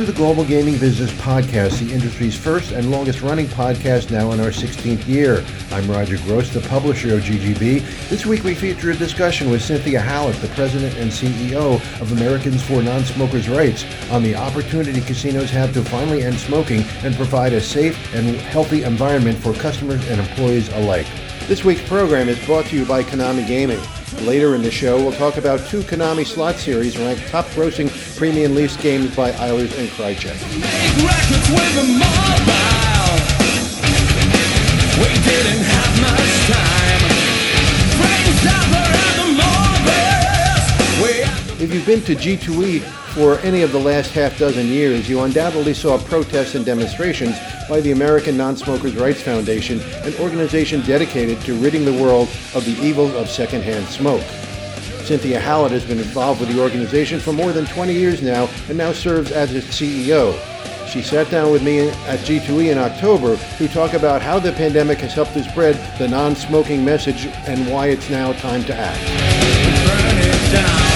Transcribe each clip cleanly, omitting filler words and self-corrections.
the Global Gaming Business Podcast, the industry's first and longest-running podcast, now in our 16th year. I'm Roger Gross, the publisher of GGB. This week we feature a discussion with Cynthia Hallett, the president and CEO of Americans for Non-Smokers' Rights, on the opportunity casinos have to finally end smoking and provide a safe and healthy environment for customers and employees alike. This week's program is brought to you by Konami Gaming. Later in the show, we'll talk about two Konami slot series ranked top-grossing premium lease games by Eilers and Krejcik. Make records with a mobile. We didn't have much time. Friends out there. If you've been to G2E for any of the last half dozen years, you undoubtedly saw protests and demonstrations by the American Non-Smokers' Rights Foundation, an organization dedicated to ridding the world of the evils of secondhand smoke. Cynthia Hallett has been involved with the organization for more than 20 years now and now serves as its CEO. She sat down with me at G2E in October to talk about how the pandemic has helped to spread the non-smoking message and why it's now time to act. Burn it down.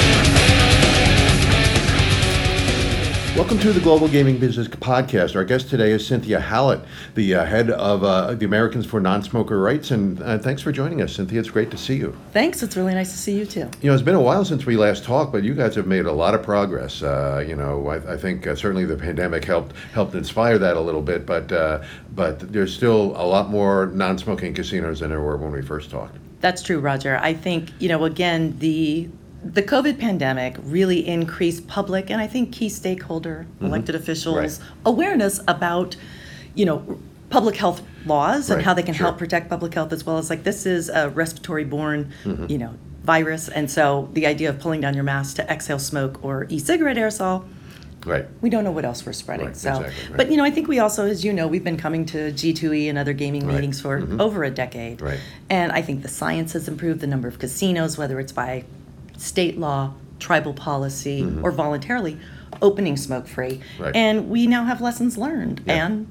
Welcome to the Global Gaming Business Podcast. Our guest today is Cynthia Hallett, the head of the Americans for Non-Smoker Rights, and thanks for joining us, Cynthia. It's great to see you. Thanks. It's really nice to see you, too. You know, it's been a while since we last talked, but you guys have made a lot of progress. I think certainly the pandemic helped inspire that a little bit, but there's still a lot more non-smoking casinos than there were when we first talked. That's true, Roger. I think, again, the COVID pandemic really increased public and I think key stakeholder, elected officials, awareness about, public health laws and how they can help protect public health, as well as this is a respiratory-borne, virus. And so the idea of pulling down your mask to exhale smoke or e-cigarette aerosol, we don't know what else we're spreading. But I think we also, as you know, we've been coming to G2E and other gaming meetings for over a decade. And I think the science has improved, the number of casinos, whether it's by state law, tribal policy, or voluntarily opening smoke-free. And we now have lessons learned. And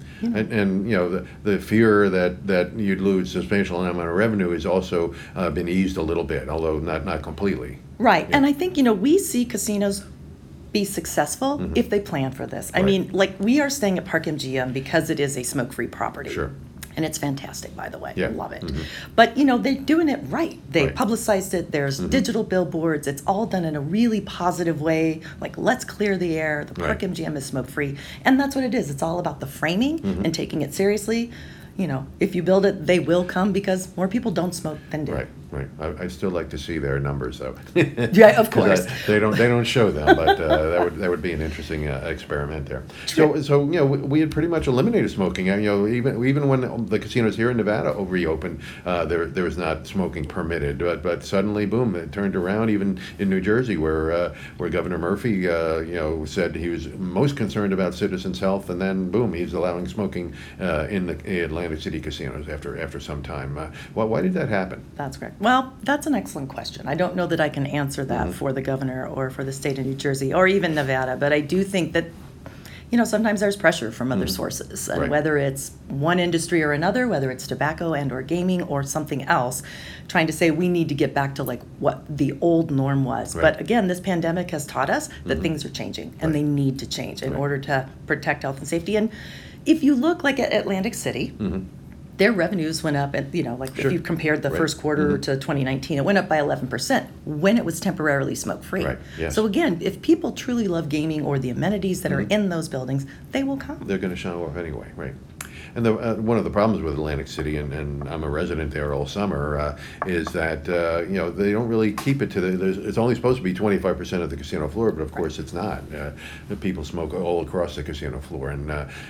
the fear that you'd lose a substantial amount of revenue has also been eased a little bit, although not completely. And I think, we see casinos be successful if they plan for this. I mean, we are staying at Park MGM because it is a smoke-free property. And it's fantastic, by the way. I love it. But, they're doing it right. They publicized it. There's digital billboards. It's all done in a really positive way. Let's clear the air. The Park MGM is smoke-free. And that's what it is. It's all about the framing and taking it seriously. If you build it, they will come because more people don't smoke than do. I'd still like to see their numbers, though. Yeah, of course. They don't show them, but that would be an interesting experiment there. So we had pretty much eliminated smoking. Even when the casinos here in Nevada reopened, there was not smoking permitted. But suddenly, boom, it turned around. Even in New Jersey, where Governor Murphy said he was most concerned about citizens' health, and then boom, he's allowing smoking in the Atlantic City casinos after some time. Why did that happen? That's correct. Well, that's an excellent question. I don't know that I can answer that for the governor or for the state of New Jersey or even Nevada, but I do think that, sometimes there's pressure from other sources, and whether it's one industry or another, whether it's tobacco and or gaming or something else, trying to say we need to get back to what the old norm was. But again, this pandemic has taught us that things are changing and they need to change in order to protect health and safety. And if you look at Atlantic City, their revenues went up, and if you compared the first quarter to 2019, it went up by 11% when it was temporarily smoke-free. So again, if people truly love gaming or the amenities that are in those buildings, they will come. They're going to show up anyway, And one of the problems with Atlantic City, and I'm a resident there all summer, is that they don't really keep it to it's only supposed to be 25% of the casino floor, but of course it's not. People smoke all across the casino floor, and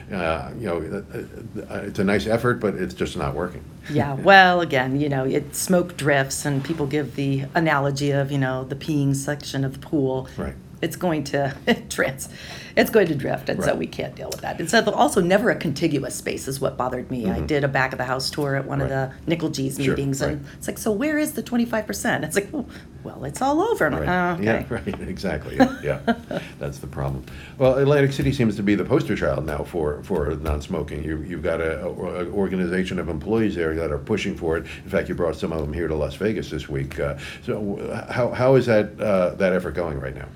it's a nice effort, but it's just not working. Yeah, well, again, smoke drifts, and people give the analogy of the peeing section of the pool. It's going to it's going to drift, and so we can't deal with that. And so also never a contiguous space is what bothered me. I did a back of the house tour at one of the Nickel G's meetings, and it's so where is the 25%? It's well, it's all over. I'm okay. Yeah, exactly. Yeah, that's the problem. Well, Atlantic City seems to be the poster child now for non-smoking. You've got an organization of employees there that are pushing for it. In fact, you brought some of them here to Las Vegas this week. So how is that effort going right now?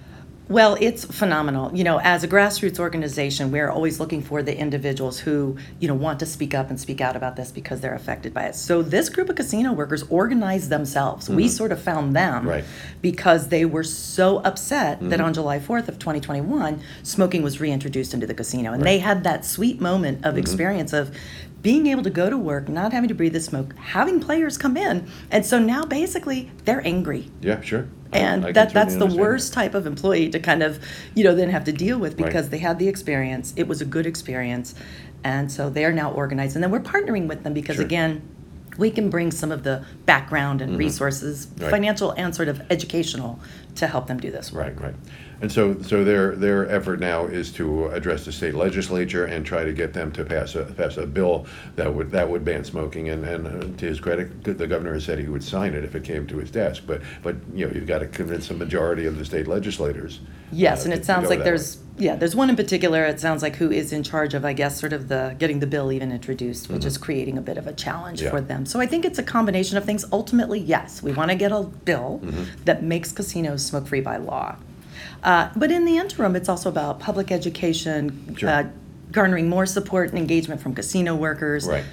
Well, it's phenomenal. As a grassroots organization, we're always looking for the individuals who, want to speak up and speak out about this because they're affected by it. So this group of casino workers organized themselves. We sort of found them because they were so upset that on July 4th of 2021, smoking was reintroduced into the casino. And they had that sweet moment of experience of being able to go to work, not having to breathe the smoke, having players come in. And so now basically they're angry. Yeah, sure. And I that's the certainly worst understand type of employee to kind of, then have to deal with because they had the experience. It was a good experience. And so they're now organized. And then we're partnering with them because, again, we can bring some of the background and resources, financial and sort of educational, to help them do this work. Right. And so their effort now is to address the state legislature and try to get them to pass a bill that would ban smoking. And to his credit, the governor has said he would sign it if it came to his desk. But you've got to convince a majority of the state legislators. Yes, and it sounds like there's one in particular. It sounds like who is in charge of, I guess, sort of getting the bill even introduced, which is creating a bit of a challenge for them. So I think it's a combination of things. Ultimately, yes, we want to get a bill that makes casinos smoke-free by law. But in the interim, it's also about public education, garnering more support and engagement from casino workers. Right.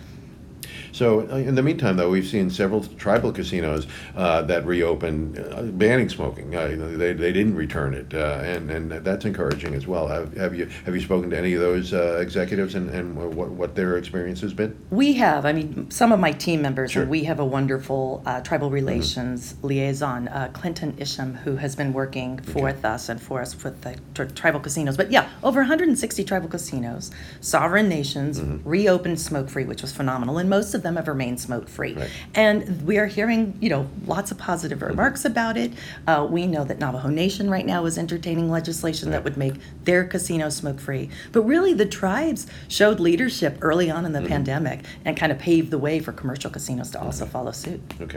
So in the meantime, though, we've seen several tribal casinos that reopened banning smoking. They didn't return it, and that's encouraging as well. Have you spoken to any of those executives and what their experience has been? We have. I mean, some of my team members, and we have a wonderful tribal relations liaison, Clinton Isham, who has been working with us and for us with the tribal casinos. But over 160 tribal casinos, sovereign nations, reopened smoke-free, which was phenomenal, and most of them have remained smoke-free. And we are hearing, lots of positive remarks about it. We know that Navajo Nation right now is entertaining legislation that would make their casinos smoke-free. But really, the tribes showed leadership early on in the pandemic and kind of paved the way for commercial casinos to also follow suit. Okay.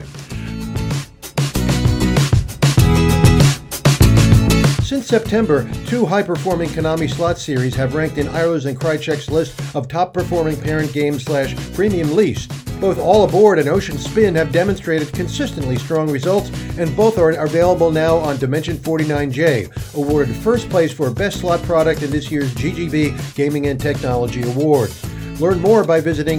Since September, 2 high-performing Konami slot series have ranked in Iro's and Krychek's list of top-performing parent games / premium leased. Both All Aboard and Ocean Spin have demonstrated consistently strong results, and both are available now on Dimension 49J, awarded first place for Best Slot Product in this year's GGB Gaming and Technology Awards. Learn more by visiting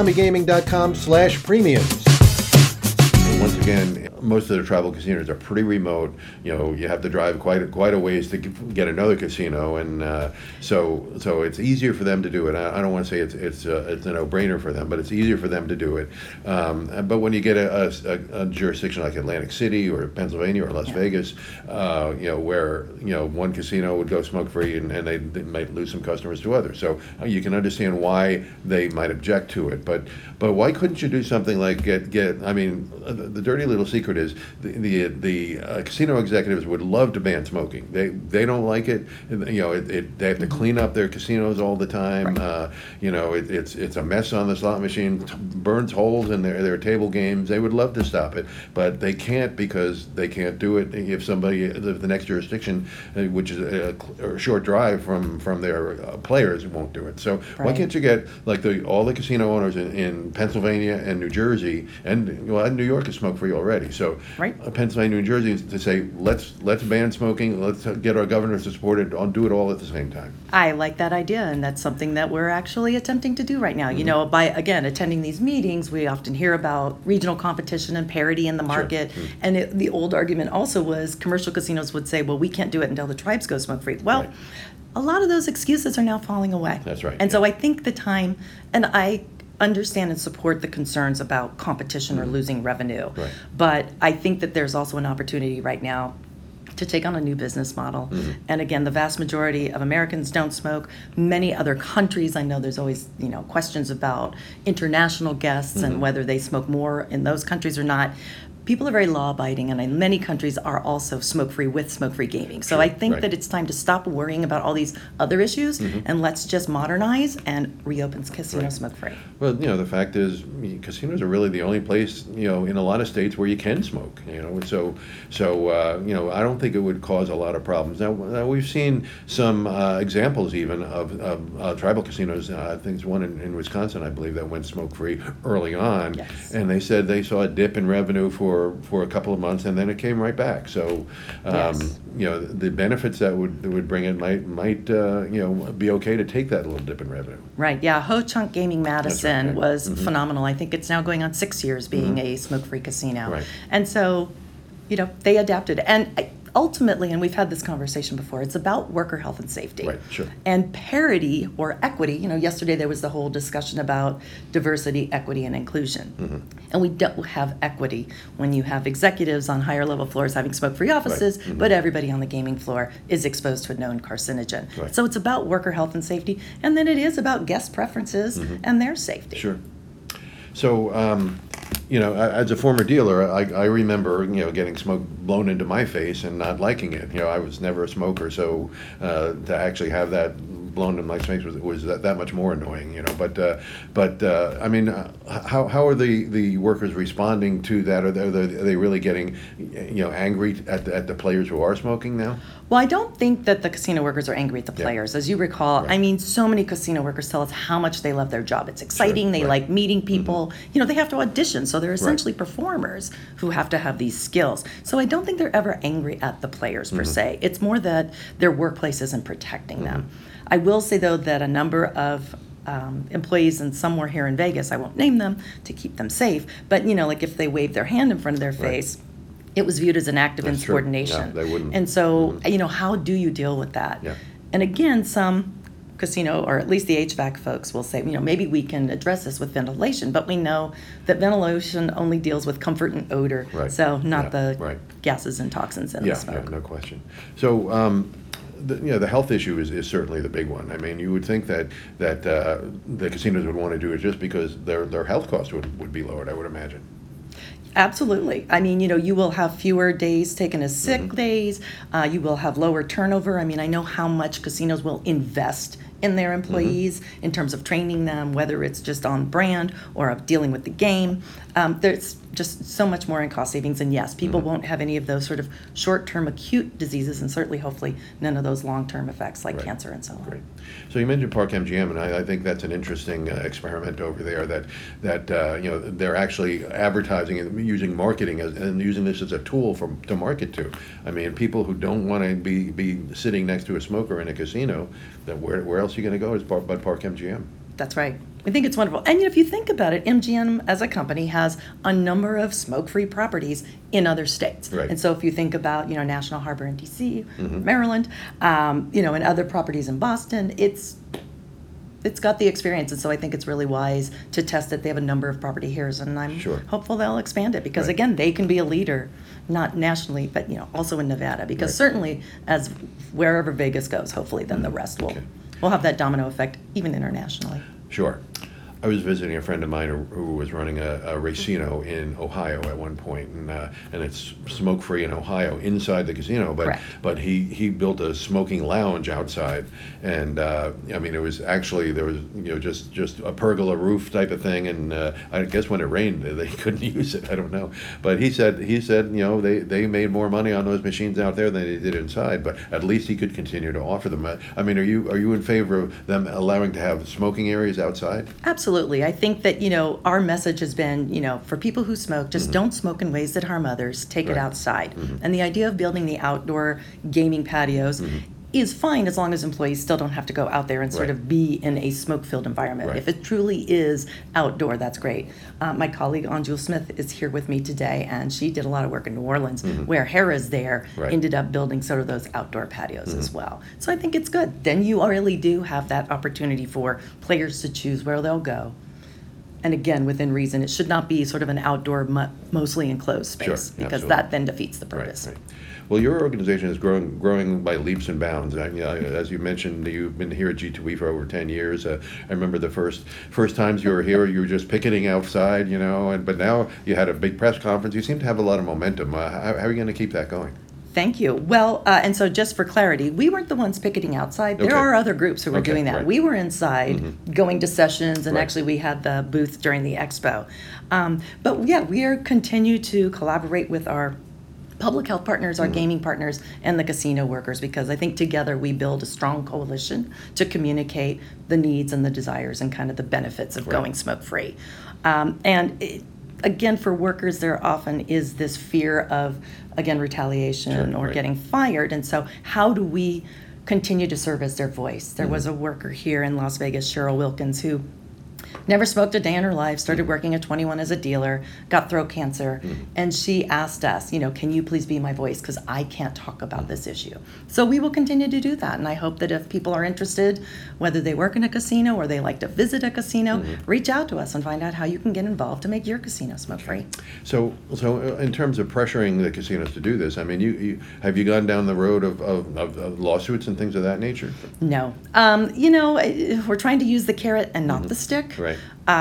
KonamiGaming.com/premiums. Once again, most of the tribal casinos are pretty remote. You have to drive quite a ways to get another casino, and so it's easier for them to do it. I don't want to say it's a no-brainer for them, but it's easier for them to do it. But when you get a jurisdiction like Atlantic City or Pennsylvania or Las Vegas, where one casino would go smoke-free and they might lose some customers to others. So you can understand why they might object to it. But why couldn't you do something like the dirty little secret is the casino executives would love to ban smoking. They don't like it. They have to clean up their casinos all the time. It's a mess on the slot machine, burns holes in their table games. They would love to stop it, but they can't because they can't do it if the next jurisdiction, which is a short drive from their players, won't do it. So why can't you get like all the casino owners in Pennsylvania and New Jersey and New York is smoke-free already. So Pennsylvania, New Jersey to say let's ban smoking. Let's get our governors to support it. Do it all at the same time. I like that idea, and that's something that we're actually attempting to do right now. By again attending these meetings, we often hear about regional competition and parity in the market. And the old argument also was commercial casinos would say, well, we can't do it until the tribes go smoke-free. Well, a lot of those excuses are now falling away. That's right. And so I think the time, and I understand and support the concerns about competition or losing revenue. But I think that there's also an opportunity right now to take on a new business model. And again, the vast majority of Americans don't smoke. Many other countries, I know there's always questions about international guests and whether they smoke more in those countries or not. People are very law-abiding, and in many countries are also smoke-free with smoke-free gaming. So I think that it's time to stop worrying about all these other issues, and let's just modernize and reopen casinos smoke-free. Well, the fact is, casinos are really the only place, in a lot of states where you can smoke. So I don't think it would cause a lot of problems. Now we've seen some examples even of tribal casinos. I think there's one in Wisconsin, I believe, that went smoke-free early on, and they said they saw a dip in revenue for for a couple of months, and then it came right back. So, Yes. the benefits that would bring it might be okay to take that little dip in revenue. Right, yeah. Ho Chunk Gaming Madison right. was phenomenal. I think it's now going on 6 years being a smoke-free casino. Right. And so, they adapted. And ultimately, and we've had this conversation before, it's about worker health and safety. Right, sure. And parity or equity, yesterday there was the whole discussion about diversity, equity, and inclusion. And we don't have equity when you have executives on higher level floors having smoke-free offices, but everybody on the gaming floor is exposed to a known carcinogen. Right. So it's about worker health and safety, and then it is about guest preferences and their safety. Sure. So, as a former dealer, I remember, getting smoke blown into my face and not liking it. I was never a smoker, so to actually have that blown in my face was that much more annoying. I mean, how are the workers responding to that? Are they really getting, angry at the players who are smoking now? Well, I don't think that the casino workers are angry at the players. As you recall, Right. I mean, so many casino workers tell us how much they love their job. It's exciting. Sure, They right. like meeting people. They have to audition, so they're essentially performers who have to have these skills. So I don't think they're ever angry at the players per se. It's more that their workplace isn't protecting them. I will say, though, that a number of employees, and some were here in Vegas, I won't name them to keep them safe, but, like if they waved their hand in front of their face, it was viewed as an act of That's true. insubordination. Yeah, they wouldn't. And so, how do you deal with that? Yeah. And again, some casino, or at least the HVAC folks, will say, maybe we can address this with ventilation, but we know that ventilation only deals with comfort and odor, Right. so not Yeah, the right. gases and toxins in the smoke. No question. So, the health issue is certainly the big one. I mean, you would think that the casinos would want to do it just because their health costs would be lowered, I would imagine. Absolutely. I mean, you will have fewer days taken as sick days. You will have lower turnover. I mean, I know how much casinos will invest in their employees in terms of training them, whether it's just on brand or of dealing with the game. There's just so much more in cost savings. And yes, people won't have any of those sort of short-term acute diseases, and certainly, hopefully, none of those long-term effects like Right. cancer and so on. Great. So you mentioned Park MGM, and I think that's an interesting experiment over there. That they're actually advertising and using marketing and using this as a tool to market to. I mean, people who don't want to be sitting next to a smoker in a casino, then where else are you going to go but Park MGM? That's right. I think it's wonderful. And if you think about it, MGM as a company has a number of smoke-free properties in other states. Right. And so if you think about, National Harbor in DC, Maryland, and other properties in Boston, it's got the experience. And so I think it's really wise to test it. They have a number of property here, and I'm Sure. hopeful they'll expand it because, Right. again, they can be a leader, not nationally, but, also in Nevada. Because Right. certainly as wherever Vegas goes, hopefully then the rest will have that domino effect even internationally. Sure. I was visiting a friend of mine who was running a racino in Ohio at one point, and it's smoke-free in Ohio inside the casino. But he built a smoking lounge outside, and I mean, it was actually there was just a pergola roof type of thing, and I guess when it rained they couldn't use it. I don't know, but he said they made more money on those machines out there than they did inside. But at least he could continue to offer them. I mean, are you in favor of them allowing to have smoking areas outside? Absolutely. I think that, our message has been, for people who smoke, just don't smoke in ways that harm others. Take it Right. outside. And the idea of building the outdoor gaming patios is fine as long as employees still don't have to go out there and sort Right. of be in a smoke-filled environment. Right. If it truly is outdoor, that's great. My colleague Anjul Smith is here with me today, and she did a lot of work in New Orleans, where Harrah's there Right. ended up building sort of those outdoor patios as well. So I think it's good. Then you really do have that opportunity for players to choose where they'll go. And again, within reason, it should not be sort of an outdoor, mostly enclosed space, Sure, because absolutely. that then defeats the purpose. Right. Well, your organization is growing by leaps and bounds. As you mentioned, you've been here at G2E for over 10 years. I remember the first times you were here, you were just picketing outside, but now you had a big press conference. You seem to have a lot of momentum. How are you going to keep that going? Thank you. Well, and so just for clarity, we weren't the ones picketing outside. There Okay. are other groups who were Okay, doing that. right. We were inside going to sessions, and Right. actually we had the booth during the expo. But yeah, we are continue to collaborate with our public health partners, our gaming partners, and the casino workers, because I think together we build a strong coalition to communicate the needs and the desires and kind of the benefits of Right. going smoke-free. And again, for workers, there often is this fear of, again, retaliation or getting fired. And so how do we continue to serve as their voice? There was a worker here in Las Vegas, Cheryl Wilkins, who never smoked a day in her life, started working at 21 as a dealer, got throat cancer, and she asked us, can you please be my voice, because I can't talk about this issue. So we will continue to do that, and I hope that if people are interested, whether they work in a casino or they like to visit a casino, reach out to us and find out how you can get involved to make your casino smoke-free. So in terms of pressuring the casinos to do this, I mean, have you gone down the road of lawsuits and things of that nature? No. We're trying to use the carrot and not the stick. Right.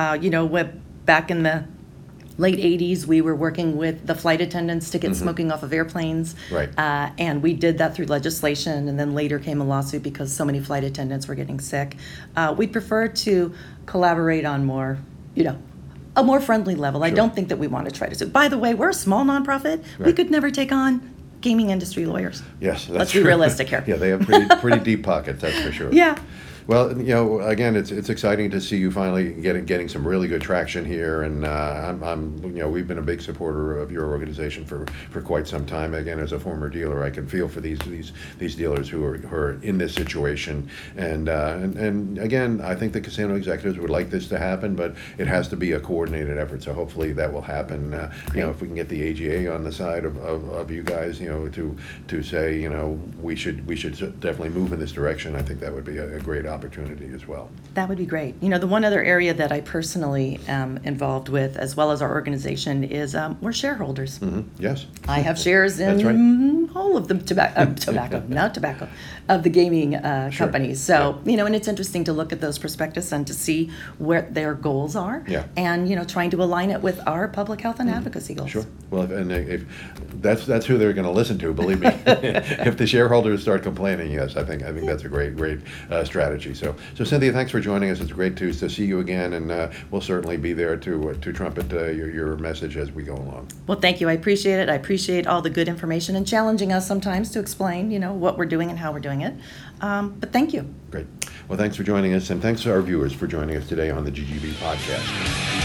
Back in the late 80s, we were working with the flight attendants to get smoking off of airplanes. Right. And we did that through legislation, and then later came a lawsuit because so many flight attendants were getting sick. We prefer to collaborate on more, a more friendly level. I don't think that we want to try to sue. By the way, we're a small nonprofit. Right. We could never take on gaming industry lawyers. Yes, that's Let's true. be realistic here. Yeah, they have pretty deep pockets, that's for sure. Yeah. Well, again, it's exciting to see you finally getting some really good traction here, and we've been a big supporter of your organization for quite some time. Again, as a former dealer, I can feel for these dealers who are in this situation, and again, I think the casino executives would like this to happen, but it has to be a coordinated effort. So hopefully that will happen. If we can get the AGA on the side of you guys, to say, we should definitely move in this direction. I think that would be a great opportunity as well. That would be great. The one other area that I personally am involved with, as well as our organization, is we're shareholders. Yes. I have shares in all of the tobacco, of the gaming companies. So, and it's interesting to look at those prospectus and to see where their goals are. Yeah. And, trying to align it with our public health and advocacy goals. Sure. Well, and if that's who they're going to listen to, believe me. If the shareholders start complaining, yes, I think that's a great strategy. So Cynthia, thanks for joining us. It's great to see you again, and we'll certainly be there to trumpet your message as we go along. Well, thank you. I appreciate it. I appreciate all the good information and challenging us sometimes to explain, what we're doing and how we're doing it. But thank you. Great. Well, thanks for joining us, and thanks to our viewers for joining us today on the GGB podcast.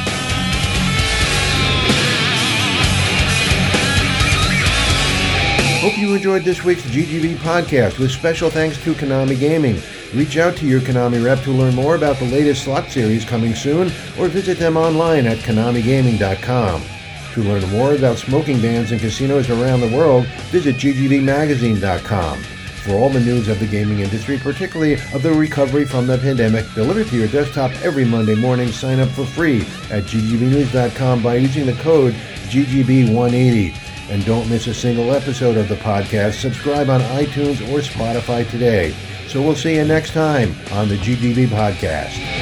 Hope you enjoyed this week's GGB podcast with special thanks to Konami Gaming. Reach out to your Konami rep to learn more about the latest slot series coming soon, or visit them online at KonamiGaming.com. To learn more about smoking bans in casinos around the world, visit GGBmagazine.com. For all the news of the gaming industry, particularly of the recovery from the pandemic, delivered to your desktop every Monday morning, sign up for free at GGBnews.com by using the code GGB180. And don't miss a single episode of the podcast. Subscribe on iTunes or Spotify today. So we'll see you next time on the GGB Podcast.